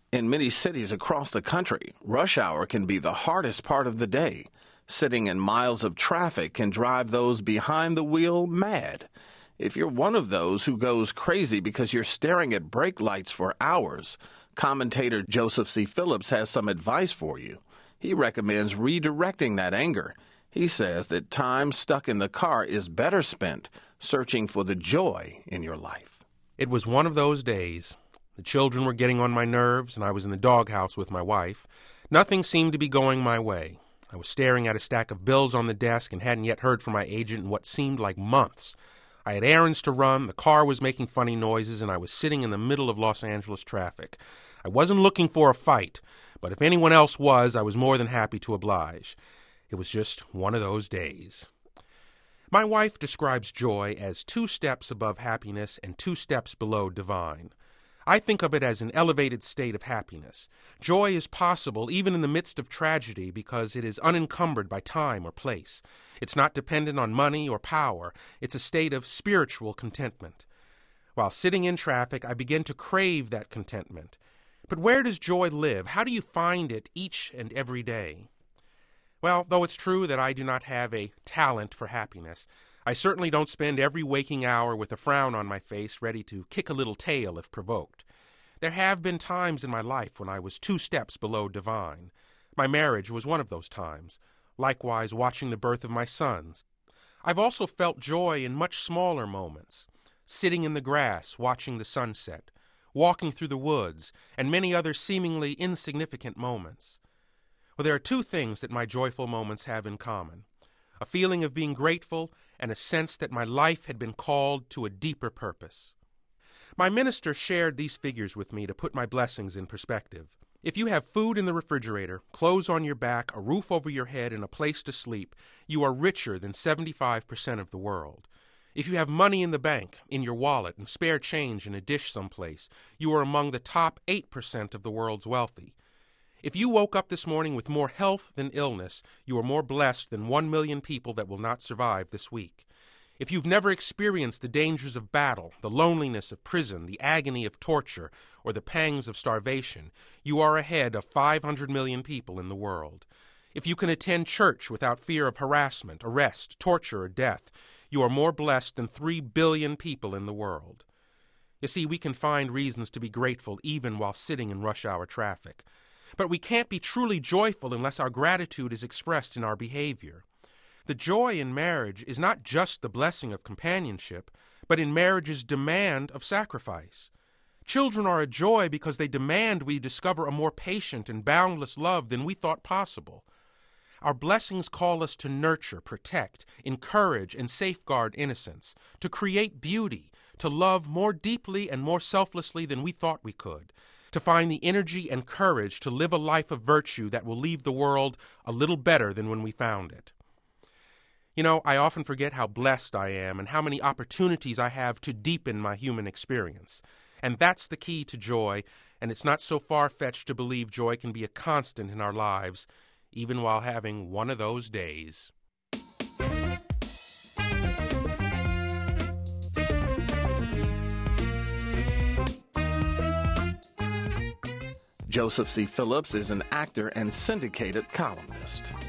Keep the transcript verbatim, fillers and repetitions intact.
In many cities across the country, rush hour can be the hardest part of the day. Sitting in miles of traffic can drive those behind the wheel mad. If you're one of those who goes crazy because you're staring at brake lights for hours, commentator Joseph C. Phillips has some advice for you. He recommends redirecting that anger. He says that time stuck in the car is better spent searching for the joy in your life. It was one of those days. The children were getting on my nerves, and I was in the doghouse with my wife. Nothing seemed to be going my way. I was staring at a stack of bills on the desk and hadn't yet heard from my agent in what seemed like months. I had errands to run, the car was making funny noises, and I was sitting in the middle of Los Angeles traffic. I wasn't looking for a fight, but if anyone else was, I was more than happy to oblige. It was just one of those days. My wife describes joy as two steps above happiness and two steps below divine. I think of it as an elevated state of happiness. Joy is possible even in the midst of tragedy because it is unencumbered by time or place. It's not dependent on money or power. It's a state of spiritual contentment. While sitting in traffic, I begin to crave that contentment. But where does joy live? How do you find it each and every day? Well, though it's true that I do not have a talent for happiness, I certainly don't spend every waking hour with a frown on my face, ready to kick a little tail if provoked. There have been times in my life when I was two steps below divine. My marriage was one of those times. Likewise, watching the birth of my sons. I've also felt joy in much smaller moments. Sitting in the grass, watching the sunset, walking through the woods, and many other seemingly insignificant moments. Well, there are two things that my joyful moments have in common. A feeling of being grateful and a sense that my life had been called to a deeper purpose. My minister shared these figures with me to put my blessings in perspective. If you have food in the refrigerator, clothes on your back, a roof over your head, and a place to sleep, you are richer than seventy-five percent of the world. If you have money in the bank, in your wallet, and spare change in a dish someplace, you are among the top eight percent of the world's wealthy. If you woke up this morning with more health than illness, you are more blessed than one million people that will not survive this week. If you've never experienced the dangers of battle, the loneliness of prison, the agony of torture, or the pangs of starvation, you are ahead of five hundred million people in the world. If you can attend church without fear of harassment, arrest, torture, or death, you are more blessed than three billion people in the world. You see, we can find reasons to be grateful even while sitting in rush hour traffic. But we can't be truly joyful unless our gratitude is expressed in our behavior. The joy in marriage is not just the blessing of companionship, but in marriage's demand of sacrifice. Children are a joy because they demand we discover a more patient and boundless love than we thought possible. Our blessings call us to nurture, protect, encourage, and safeguard innocence, to create beauty, to love more deeply and more selflessly than we thought we could, to find the energy and courage to live a life of virtue that will leave the world a little better than when we found it. You know, I often forget how blessed I am and how many opportunities I have to deepen my human experience. And that's the key to joy, and it's not so far-fetched to believe joy can be a constant in our lives, even while having one of those days. Joseph C. Phillips is an actor and syndicated columnist.